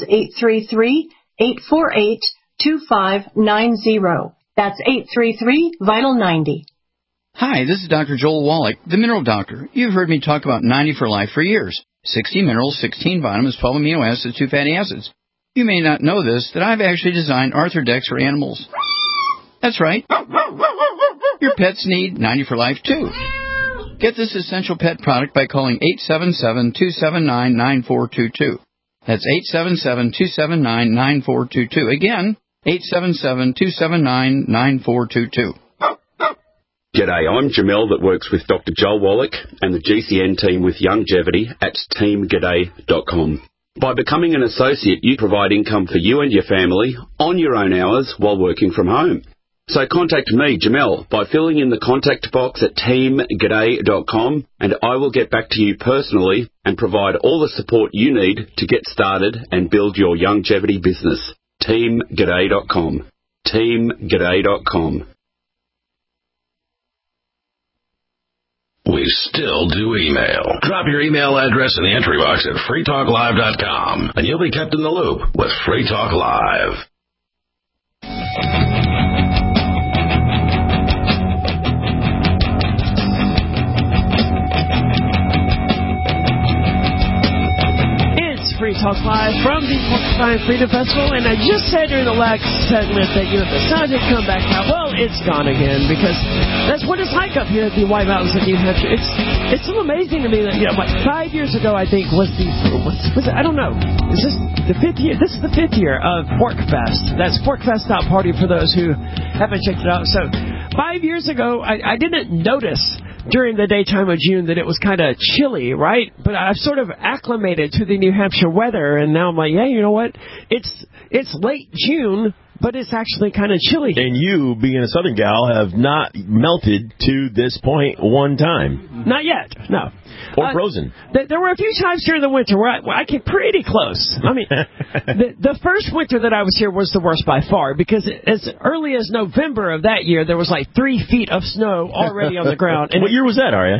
833-848-2590. That's 833-VITAL-90. Hi, this is Dr. Joel Wallach, the Mineral Doctor. You've heard me talk about 90 for Life for years. 60 minerals, 16 vitamins, 12 amino acids, 2 fatty acids. You may not know this, that I've actually designed Arthrodex for animals. That's right. Your pets need 90 for Life, too. Get this essential pet product by calling 877-279-9422. That's 877-279-9422. Again, 877-279-9422. G'day, I'm Jamel that works with Dr. Joel Wallach and the GCN team with Longevity at teamg'day.com. By becoming an associate, you provide income for you and your family on your own hours while working from home. So contact me, Jamel, by filling in the contact box at teamg'day.com and I will get back to you personally and provide all the support you need to get started and build your longevity business. teamg'day.com. teamg'day.com. We still do email. Drop your email address in the entry box at freetalklive.com, and you'll be kept in the loop with Free Talk Live. Free Talk Live from the Porcupine Freedom Festival, and I just said during the last segment that, the sun had come back out. Well, it's gone again, because that's what it's like up here at the White Mountains of New Hampshire. It's still amazing to me that, like 5 years ago, I think, was I don't know, is this the 5th year? This is the 5th year of PorcFest. That's PorcFest.party for those who haven't checked it out. So 5 years ago, I didn't notice during the daytime of June that it was kind of chilly, right? But I've sort of acclimated to the New Hampshire weather, and now I'm like, yeah, you know what? It's late June, but it's actually kind of chilly. And you, being a Southern gal, have not melted to this point one time. Not yet, no. Or frozen. There were a few times during the winter where I came pretty close. I mean, the first winter that I was here was the worst by far, because as early as November of that year, there was like 3 feet of snow already on the ground. And what year was that, Arya?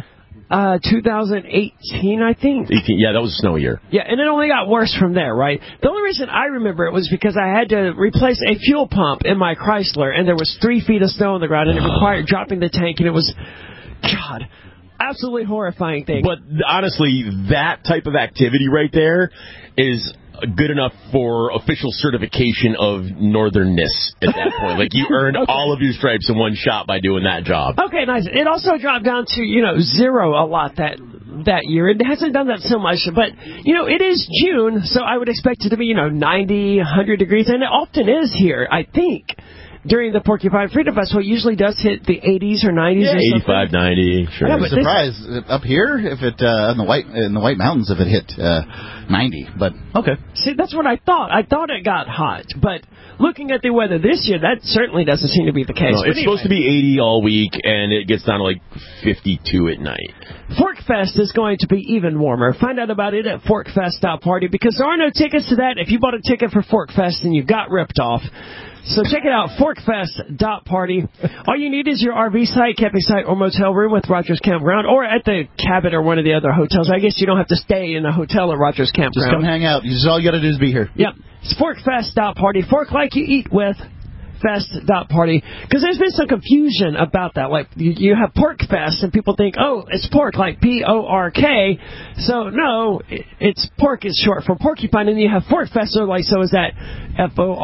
2018, I think. 18, yeah, that was a snowy year. Yeah, and it only got worse from there, right? The only reason I remember it was because I had to replace a fuel pump in my Chrysler, and there was 3 feet of snow on the ground, and it required dropping the tank, and it was, God, absolutely horrifying thing. But honestly, that type of activity right there is good enough for official certification of northernness at that point. Like, you earned all of your stripes in one shot by doing that job. Okay, nice. It also dropped down to, 0 a lot that year. It hasn't done that so much, but, it is June, so I would expect it to be, 90, 100 degrees, and it often is here, I think. During the Porcupine Freedom Festival, it usually does hit the 80s or 90s. Yeah, or 85, 90. Sure. Yeah, I'm surprised up here if it in the White Mountains if it hit 90. But okay. See, that's what I thought. I thought it got hot, but looking at the weather this year, that certainly doesn't seem to be the case. No, it's supposed to be 80 all week, and it gets down to like 52 at night. PorcFest is going to be even warmer. Find out about it at PorcFest.party, because there are no tickets to that. If you bought a ticket for PorcFest, then you got ripped off. So check it out, PorcFest.party. All you need is your RV site, camping site, or motel room with Rogers Campground, or at the Cabot or one of the other hotels. I guess you don't have to stay in a hotel at Rogers Campground. Just come hang out. All you got to do is be here. Yep. It's PorcFest.party. Fork like you eat with. Fest.party, because there's been some confusion about that. Like, you have PorcFest, and people think, oh, it's pork, like P-O-R-K. So, no, it's pork is short for porcupine, and you have PorcFest, so is that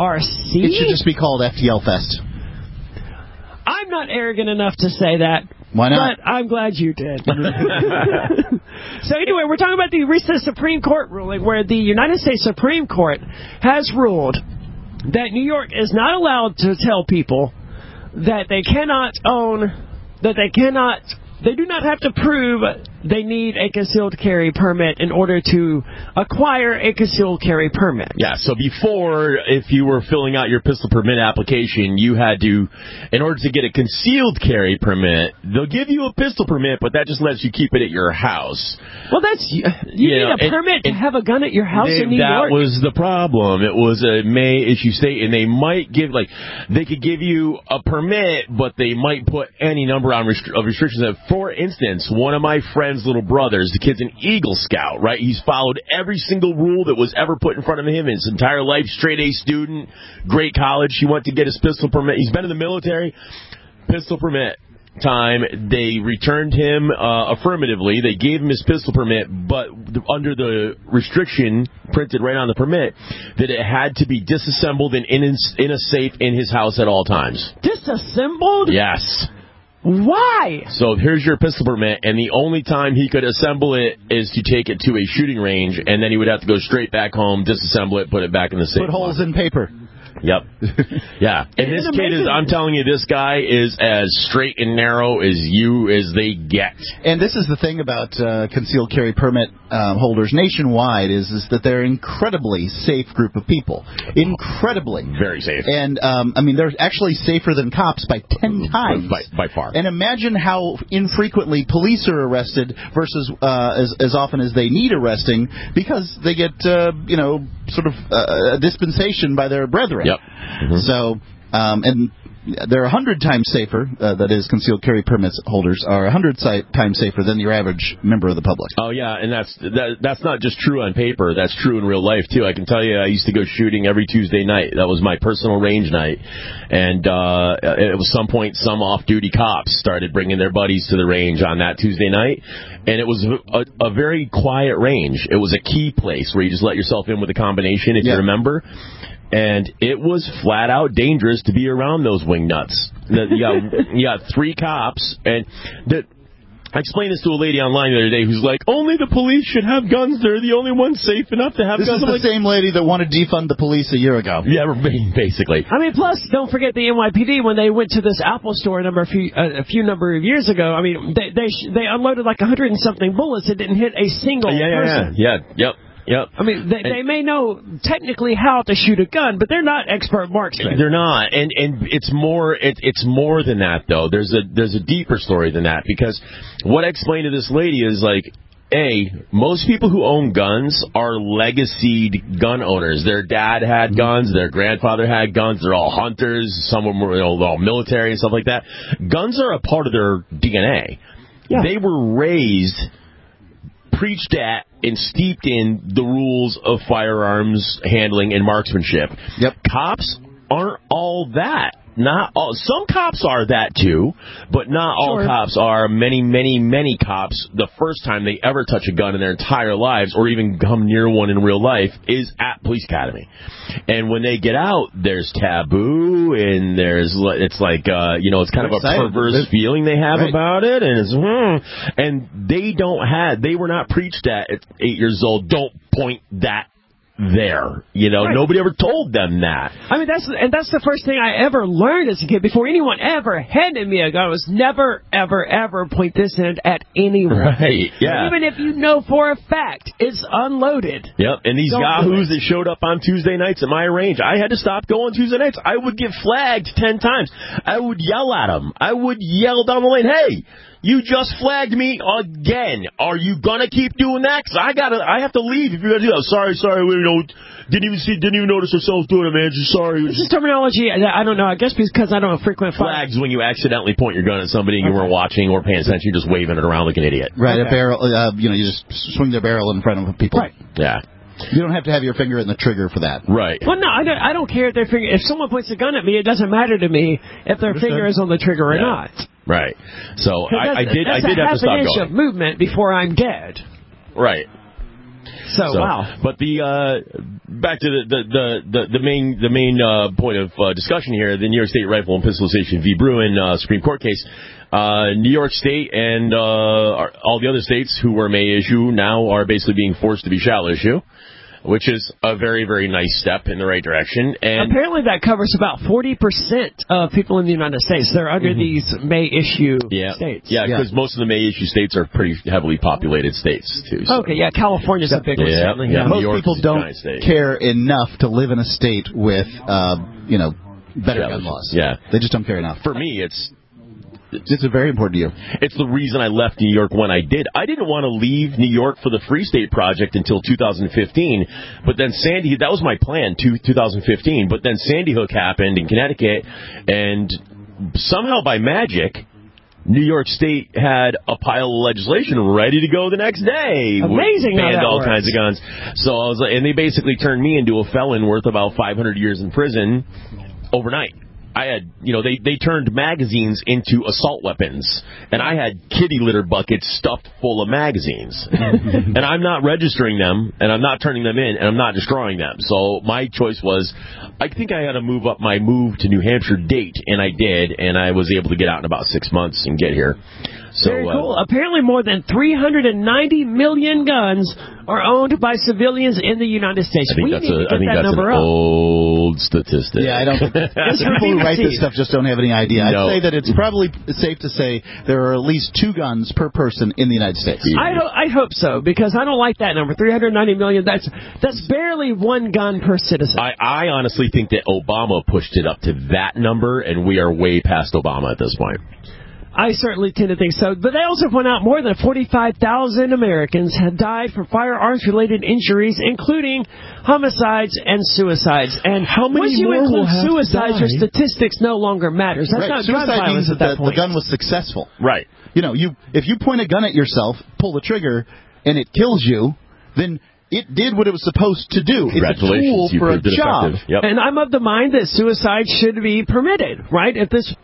F-O-R-C? It should just be called FTL Fest. I'm not arrogant enough to say that. Why not? But I'm glad you did. So anyway, we're talking about the recent Supreme Court ruling where the United States Supreme Court has ruled that New York is not allowed to tell people that they cannot own, they do not have to prove they need a concealed carry permit in order to acquire a concealed carry permit. Yeah, so before, if you were filling out your pistol permit application, you had to, in order to get a concealed carry permit, they'll give you a pistol permit, but that just lets you keep it at your house. Well, you need a permit to have a gun at your house in New York? That was the problem. It was a May issue state, and they might give, they could give you a permit, but they might put any number of restrictions. For instance, one of my friend's little brothers, the kid's an Eagle Scout, right? He's followed every single rule that was ever put in front of him his entire life. Straight A student, great college. He went to get his pistol permit. He's been in the military. Pistol permit time. They returned him affirmatively. They gave him his pistol permit, but under the restriction printed right on the permit that it had to be disassembled and in a safe in his house at all times. Disassembled? Yes. Why? So here's your pistol permit, and the only time he could assemble it is to take it to a shooting range, and then he would have to go straight back home, disassemble it, put it back in the safe. Put holes in paper. Yep. Yeah. And this kid is, I'm telling you, this guy is as straight and narrow as they get. And this is the thing about concealed carry permit holders nationwide is that they're an incredibly safe group of people. Incredibly. Very safe. And, they're actually safer than cops by 10 times. By far. And imagine how infrequently police are arrested versus as often as they need arresting because they get, a dispensation by their brethren. Yep. Mm-hmm. So, and they're 100 times safer, that is, concealed carry permits holders are 100 times safer than your average member of the public. Oh, yeah, and that's not just true on paper. That's true in real life, too. I can tell you I used to go shooting every Tuesday night. That was my personal range night. And at some point, some off-duty cops started bringing their buddies to the range on that Tuesday night. And it was a very quiet range. It was a key place where you just let yourself in with a combination, if you remember. And it was flat out dangerous to be around those wingnuts. You got 3 cops, and I explained this to a lady online the other day who's like, only the police should have guns. They're the only ones safe enough to have guns. This is the same lady that wanted to defund the police a year ago. Yeah, basically. Plus, don't forget the NYPD when they went to this Apple store a few number of years ago. They unloaded like 100 and something bullets. It didn't hit a single person. Yep. They may know technically how to shoot a gun, but they're not expert marksmen. They're not, and it's more than that though. There's a deeper story than that, because what I explained to this lady is most people who own guns are legacied gun owners. Their dad had guns, their grandfather had guns. They're all hunters. Some of them were all military and stuff like that. Guns are a part of their DNA. Yeah. They were raised, preached at, and steeped in the rules of firearms handling and marksmanship. Yep. Cops aren't all that. Not all. Some cops are that too, but not all cops are. Many cops, the first time they ever touch a gun in their entire lives, or even come near one in real life, is at police academy. And when they get out, there's taboo, and it's kind of a perverse feeling they have about it, and and they were not preached at 8 years old. Don't point that there. Nobody ever told them that. That's the first thing I ever learned as a kid. Before anyone ever handed me a gun, was never, ever, ever point this in at anyone. Right, yeah. Even if you know for a fact it's unloaded. Yep, and these yahoos that showed up on Tuesday nights at my range, I had to stop going Tuesday nights. I would get flagged 10 times. I would yell at them. I would yell down the lane, hey, you just flagged me again. Are you gonna keep doing that? 'Cause I have to leave if you're gonna do that. Sorry, we didn't even notice ourselves doing it, man. Just sorry. This is terminology. I don't know. I guess because I don't frequent flags when you accidentally point your gun at somebody and you weren't watching or paying attention. You're just waving it around like an idiot. Right, a barrel. You just swing the barrel in front of people. Right. Yeah. You don't have to have your finger in the trigger for that. Right. Well, no, I don't care if their finger. If someone points a gun at me, it doesn't matter to me if their finger is on the trigger or not. Right. So I did have to stop going. That's a half an inch of movement before I'm dead. Right. So wow. But back to the main point of discussion here, the New York State Rifle and Pistol Association v. Bruin Supreme Court case. New York State and all the other states who were may issue now are basically being forced to be shall issue, which is a very, very nice step in the right direction. And apparently that covers about 40% of people in the United States. They're under these may issue states. Yeah, because most of the may issue states are pretty heavily populated states, too. So. Okay, California's a big one. Yeah. Most people don't care enough to live in a state with, better gun laws. Yeah. They just don't care enough. For me, it's very important to you. It's the reason I left New York when I did. I didn't want to leave New York for the Free State Project until 2015, but then that was my plan, 2015, but then Sandy Hook happened in Connecticut, and somehow by magic, New York State had a pile of legislation ready to go the next day. Amazing how that banned all works. kinds of guns. So I was like, and they basically turned me into a felon worth about 500 years in prison overnight. I had, they turned magazines into assault weapons, and I had kitty litter buckets stuffed full of magazines. And I'm not registering them, and I'm not turning them in, and I'm not destroying them. So my choice was, I think I had to move up my move to New Hampshire date, and I did, and I was able to get out in about 6 months and get here. So, very cool. Apparently more than 390 million guns are owned by civilians in the United States. I think that's an old statistic. Yeah, I don't think people who write this stuff just don't have any idea. No. I'd say that it's probably safe to say there are at least 2 guns per person in the United States. I hope so, because I don't like that number. 390 million, that's barely 1 gun per citizen. I honestly think that Obama pushed it up to that number, and we are way past Obama at this point. I certainly tend to think so. But they also point out more than 45,000 Americans have died from firearms-related injuries, including homicides and suicides. And how many once you more include will have suicides, your statistics no longer matters. That's not gun Suicide violence means at that point. the gun was successful. Right. If you point a gun at yourself, pull the trigger, and it kills you, then it did what it was supposed to do. It's a tool for a job. Yep. And I'm of the mind that suicide should be permitted, right?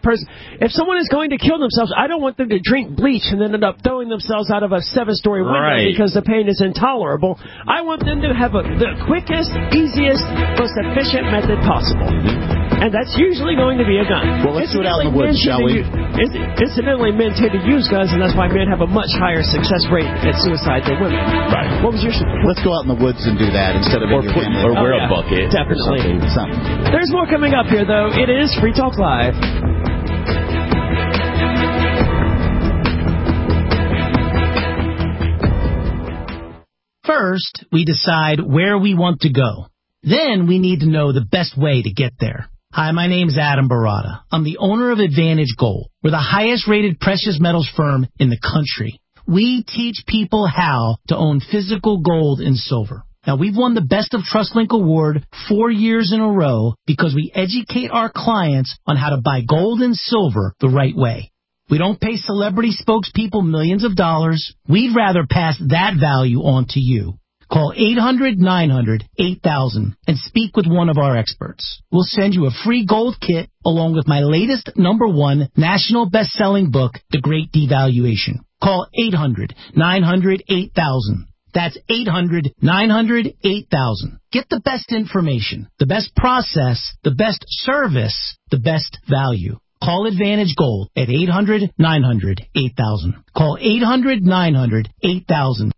If someone is going to kill themselves, I don't want them to drink bleach and then end up throwing themselves out of a 7-story window because the pain is intolerable. I want them to have the quickest, easiest, most efficient method possible. And that's usually going to be a gun. Well, let's do it out in the woods, shall we? Incidentally, men tend to use guns, and that's why men have a much higher success rate at suicide than women. Right. What was your suggestion? Let's go out in the woods and do that instead of in your family. Or wear a bucket. Definitely. Or something. There's more coming up here, though. It is Free Talk Live. First, we decide where we want to go. Then we need to know the best way to get there. Hi, my name's Adam Barada. I'm the owner of Advantage Gold. We're the highest rated precious metals firm in the country. We teach people how to own physical gold and silver. Now, we've won the Best of TrustLink Award 4 years in a row because we educate our clients on how to buy gold and silver the right way. We don't pay celebrity spokespeople millions of dollars. We'd rather pass that value on to you. Call 800-900-8000 and speak with one of our experts. We'll send you a free gold kit along with my latest #1 national best-selling book, The Great Devaluation. Call 800-900-8000. That's 800-900-8000. Get the best information, the best process, the best service, the best value. Call Advantage Gold at 800-900-8000. Call 800-900-8000.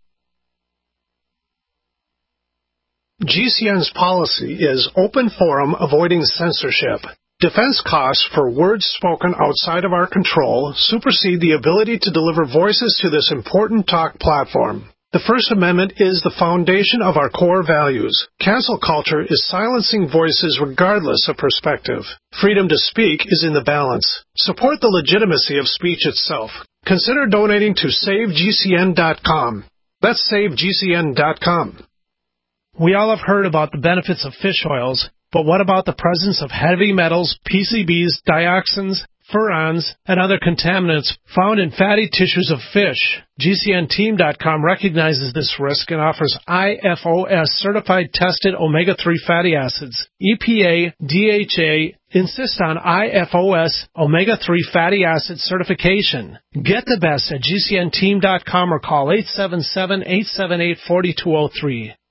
GCN's policy is open forum, avoiding censorship. Defense costs for words spoken outside of our control supersede the ability to deliver voices to this important talk platform. The First Amendment is the foundation of our core values. Cancel culture is silencing voices regardless of perspective. Freedom to speak is in the balance. Support the legitimacy of speech itself. Consider donating to SaveGCN.com. That's SaveGCN.com. We all have heard about the benefits of fish oils, but what about the presence of heavy metals, PCBs, dioxins, furans, and other contaminants found in fatty tissues of fish? GCNteam.com recognizes this risk and offers IFOS certified tested omega-3 fatty acids. EPA, DHA insist on IFOS omega-3 fatty acid certification. Get the best at GCNteam.com or call 877-878-4203.